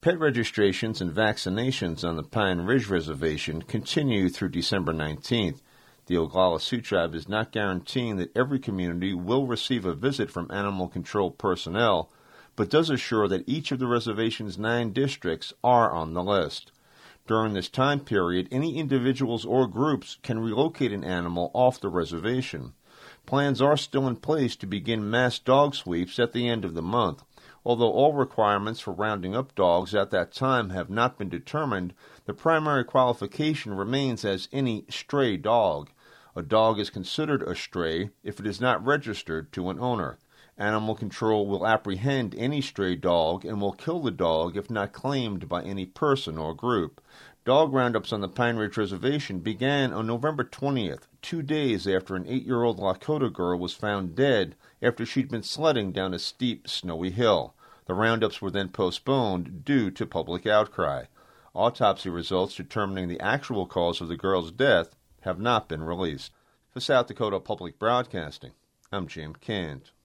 Pet registrations and vaccinations on the Pine Ridge Reservation continue through December 19th. The Oglala Sioux Tribe is not guaranteeing that every community will receive a visit from animal control personnel, but does assure that each of the reservation's 9 districts are on the list. During this time period, any individuals or groups can relocate an animal off the reservation. Plans are still in place to begin mass dog sweeps at the end of the month. Although all requirements for rounding up dogs at that time have not been determined, the primary qualification remains as any stray dog. A dog is considered a stray if it is not registered to an owner. Animal control will apprehend any stray dog and will kill the dog if not claimed by any person or group. Dog roundups on the Pine Ridge Reservation began on November 20th, 2 days after an 8-year-old Lakota girl was found dead after she'd been sledding down a steep, snowy hill. The roundups were then postponed due to public outcry. Autopsy results determining the actual cause of the girl's death have not been released. For South Dakota Public Broadcasting, I'm Jim Kent.